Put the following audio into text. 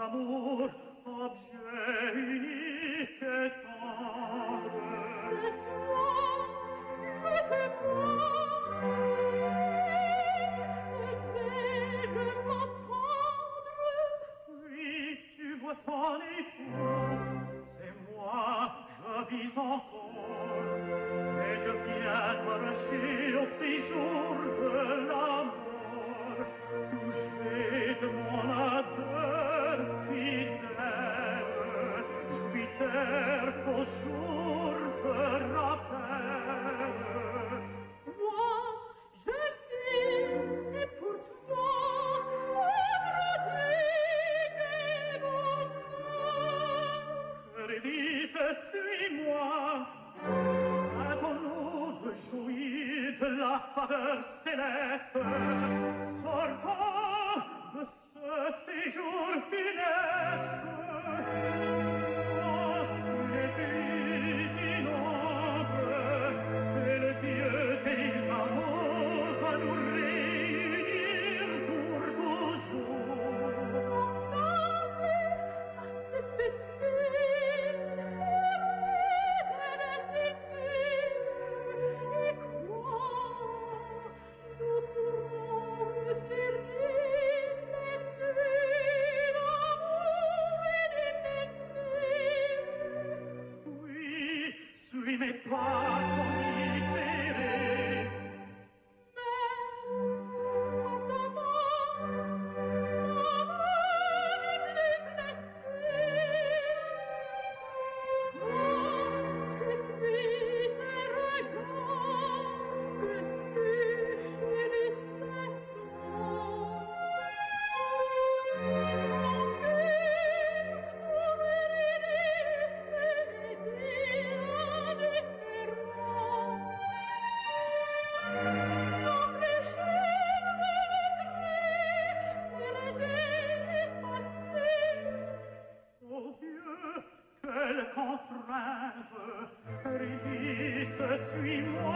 d'amour, objet unique et tendre. C'est toi, vais-je m'entendre? Oui, tu vois ton époux, c'est moi, je vis encore, et je viens m'arracher au séjour de la mort, touché de mon ardeur fidèle, jouisseur qu'au jour te rappelle. Moi, je vis, et pour toi, regardez mon cœur. Élise, suis-moi, hâtons-nous de jouir de la faveur céleste, sortons de ce séjour funeste. Oh, les plus innombrables, et le Dieu des amours va nous réunir pour toujours. Oui, suis mes pas sont libérés. Oh Dieu, quelle contrainte, Eurydice, suis-moi.